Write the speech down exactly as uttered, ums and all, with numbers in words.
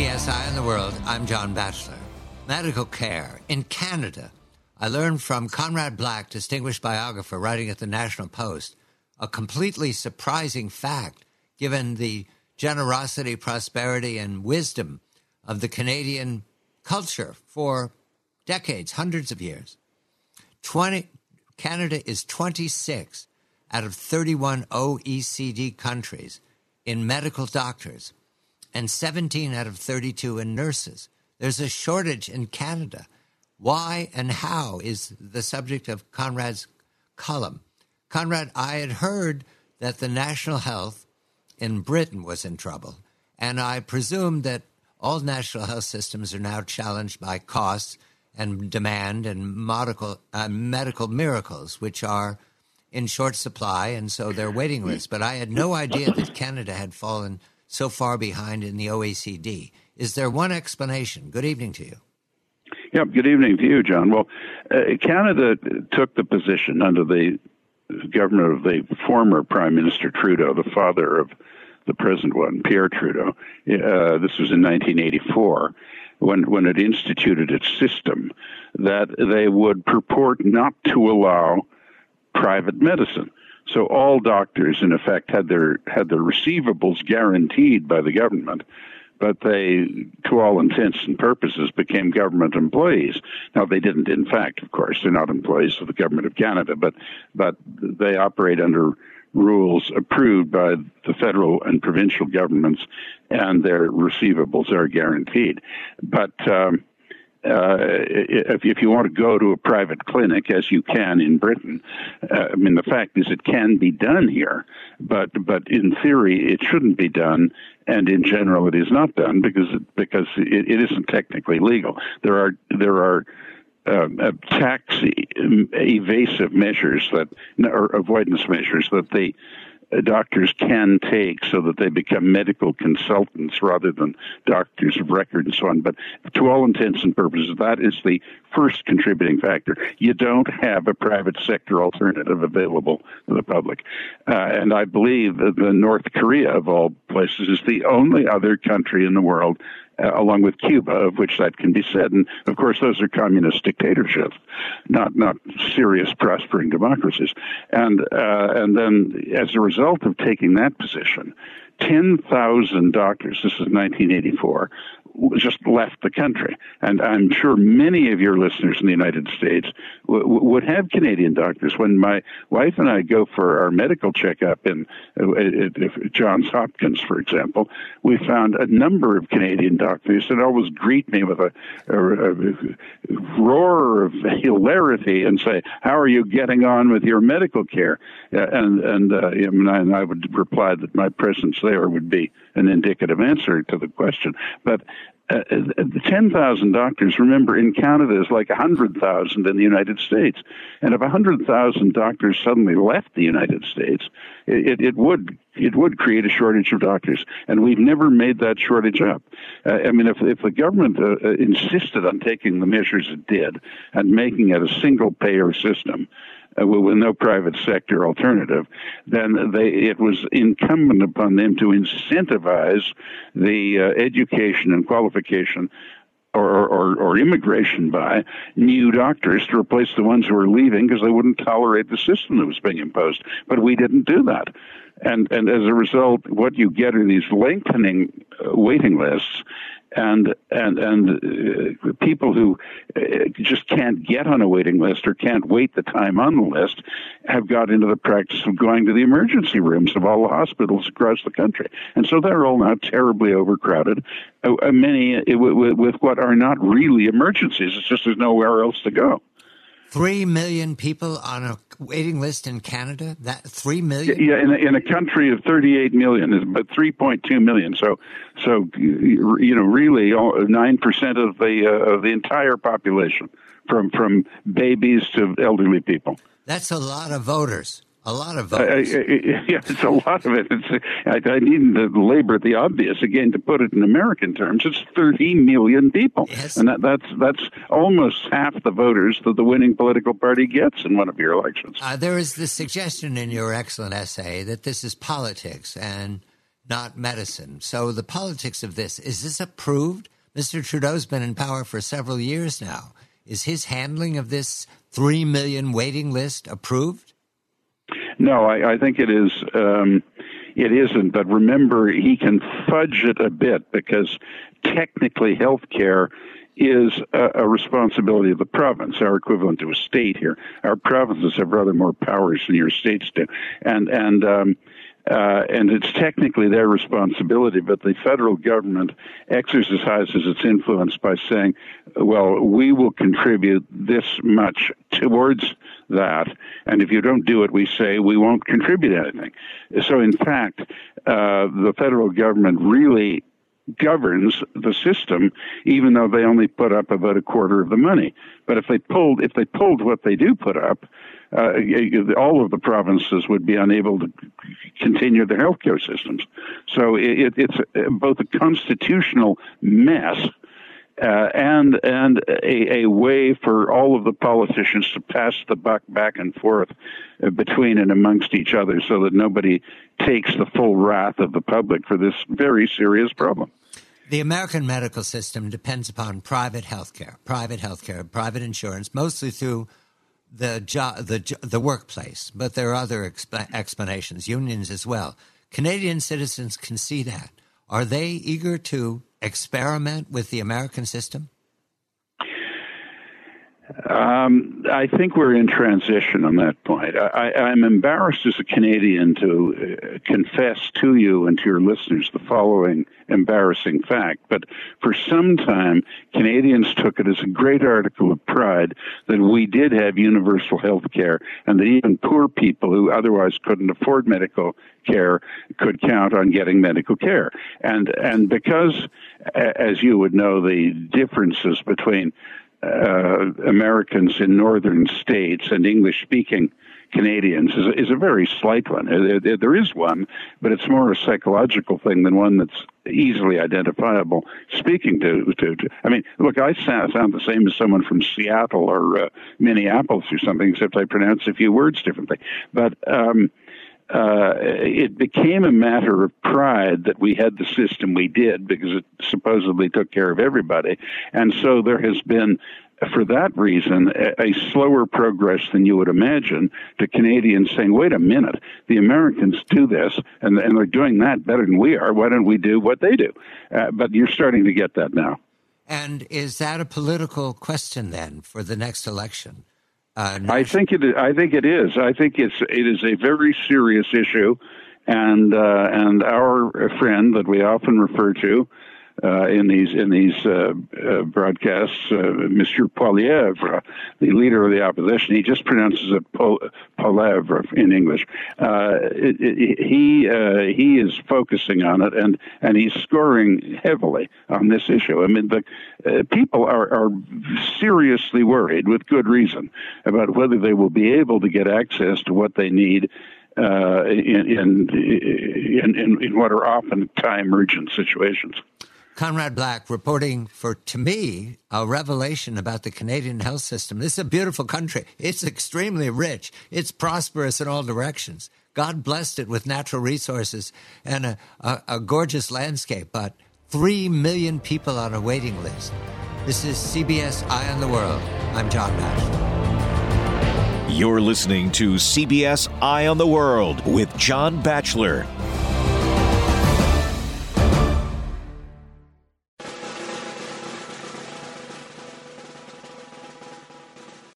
B S Eye on the World, I'm John Batchelor. Medical care in Canada. I learned from Conrad Black, distinguished biographer writing at the National Post, a completely surprising fact given the generosity, prosperity, and wisdom of the Canadian culture for decades, hundreds of years. twenty Canada is twenty-six out of thirty-one O E C D countries in medical doctors and seventeen out of thirty-two in nurses. There's a shortage in Canada. Why and how is the subject of Conrad's column. Conrad, I had heard that the national health in Britain was in trouble, and I presumed that all national health systems are now challenged by costs and demand and medical, uh, medical miracles, which are in short supply, and so they're waiting lists. But I had no idea that Canada had fallen so far behind in the O E C D. Is there one explanation? Good evening to you. Yeah, good evening to you, John. Well, uh, Canada took the position under the government of the former Prime Minister Trudeau, the father of the present one, Pierre Trudeau. Uh, this was in nineteen eighty-four, when, when it instituted its system, that they would purport not to allow private medicine. So all doctors, in effect, had their had their receivables guaranteed by the government, but they, to all intents and purposes, became government employees. Now, they didn't, in fact, of course, they're not employees of the government of Canada, but but they operate under rules approved by the federal and provincial governments, and their receivables are guaranteed. But um, Uh, if, if you want to go to a private clinic, as you can in Britain, uh, I mean, the fact is it can be done here, but but in theory it shouldn't be done, and in general it is not done because it, because it, it isn't technically legal. There are there are uh, uh, tax evasive measures that or avoidance measures that the doctors can take so that they become medical consultants rather than doctors of record and so on. But to all intents and purposes, that is the first contributing factor. You don't have a private sector alternative available to the public. Uh, and I believe that the North Korea, of all places, is the only other country in the world, Uh, along with Cuba, of which that can be said. And, of course, those are communist dictatorships, not not serious, prospering democracies. And uh, and then, as a result of taking that position, ten thousand doctors, this is nineteen eighty-four, just left the country. And I'm sure many of your listeners in the United States w- w- would have Canadian doctors. When my wife and I go for our medical checkup in uh, Johns Hopkins, for example, we found a number of Canadian doctors that always greet me with a, a, a roar of hilarity and say, "How are you getting on with your medical care?" Uh, and and, uh, and I would reply that my presence there would be an indicative answer to the question. But Uh, ten thousand doctors, remember, in Canada is like one hundred thousand in the United States. And if one hundred thousand doctors suddenly left the United States, it, it would it would create a shortage of doctors. And we've never made that shortage up. Uh, I mean, if, if the government uh, insisted on taking the measures it did and making it a single-payer system, Uh, with no private sector alternative, then they, it was incumbent upon them to incentivize the uh, education and qualification or, or, or immigration by new doctors to replace the ones who were leaving because they wouldn't tolerate the system that was being imposed. But we didn't do that. And, and as a result, what you get are these lengthening uh, waiting lists. And and and uh, people who uh, just can't get on a waiting list or can't wait the time on the list have got into the practice of going to the emergency rooms of all the hospitals across the country. And so they're all now terribly overcrowded, uh, many uh, with, with what are not really emergencies. It's just there's nowhere else to go. Three million people on a waiting list in Canada? That three million? Yeah, in a, in a country of thirty-eight million, is about three point two million. So, so you know, really, nine percent of the uh, of the entire population, from from babies to elderly people. That's a lot of voters. A lot of voters. Uh, yeah, it's a lot of it. It's, I, I needn't labor the obvious again to put it in American terms. It's thirty million people, yes. And that, that's that's almost half the voters that the winning political party gets in one of your elections. Uh, there is the suggestion in your excellent essay that this is politics, and not medicine. So the politics of this, is this approved? Mister Trudeau's been in power for several years now. Is his handling of this three million waiting list approved? No, I, I think it is. Um, it isn't. But remember, he can fudge it a bit because technically health care is a, a responsibility of the province, our equivalent to a state here. Our provinces have rather more powers than your states do. And, and, um, Uh, and it's technically their responsibility, but the federal government exercises its influence by saying, well, we will contribute this much towards that, and if you don't do it, we say we won't contribute anything. So, in fact, uh, the federal government really governs the system, even though they only put up about a quarter of the money. But if they pulled, if they pulled what they do put up, uh, all of the provinces would be unable to continue their healthcare systems. So it, it's both a constitutional mess uh, and and a, a way for all of the politicians to pass the buck back and forth between and amongst each other, so that nobody takes the full wrath of the public for this very serious problem. The American medical system depends upon private health care, private health care, private insurance, mostly through the jo- the jo- the workplace. But there are other exp- explanations, unions as well. Canadian citizens can see that. Are they eager to experiment with the American system? Um, I think we're in transition on that point. I, I'm embarrassed as a Canadian to uh, confess to you and to your listeners the following embarrassing fact, but for some time, Canadians took it as a great article of pride that we did have universal health care and that even poor people who otherwise couldn't afford medical care could count on getting medical care. And, and because, as you would know, the differences between Uh, Americans in northern states and English-speaking Canadians is, is a very slight one. There, there is one, but it's more a psychological thing than one that's easily identifiable. Speaking to, to, to I mean, look, I sound, sound the same as someone from Seattle or uh, Minneapolis or something, except I pronounce a few words differently. But um, Uh, it became a matter of pride that we had the system we did because it supposedly took care of everybody. And so there has been, for that reason, a, a slower progress than you would imagine to Canadians saying, wait a minute, the Americans do this and, and they're doing that better than we are. Why don't we do what they do? Uh, but you're starting to get that now. And is that a political question then for the next election? Uh, I think it. I think it is. I think it's. It is a very serious issue, and uh, and our friend that we often refer to uh, in these in these uh, uh, broadcasts, uh, Monsieur Poilievre, the leader of the opposition, he just pronounces it Poilievre in English. Uh, it, it, he uh, he is focusing on it, and and he's scoring heavily on this issue. I mean, the uh, people are, are seriously worried, with good reason, about whether they will be able to get access to what they need uh, in, in in in what are often time urgent situations. Conrad Black reporting for, to me, a revelation about the Canadian health system. This is a beautiful country. It's extremely rich. It's prosperous in all directions. God blessed it with natural resources and a, a, a gorgeous landscape, but three million people on a waiting list. This is C B S Eye on the World. I'm John Batchelor. You're listening to C B S Eye on the World with John Batchelor.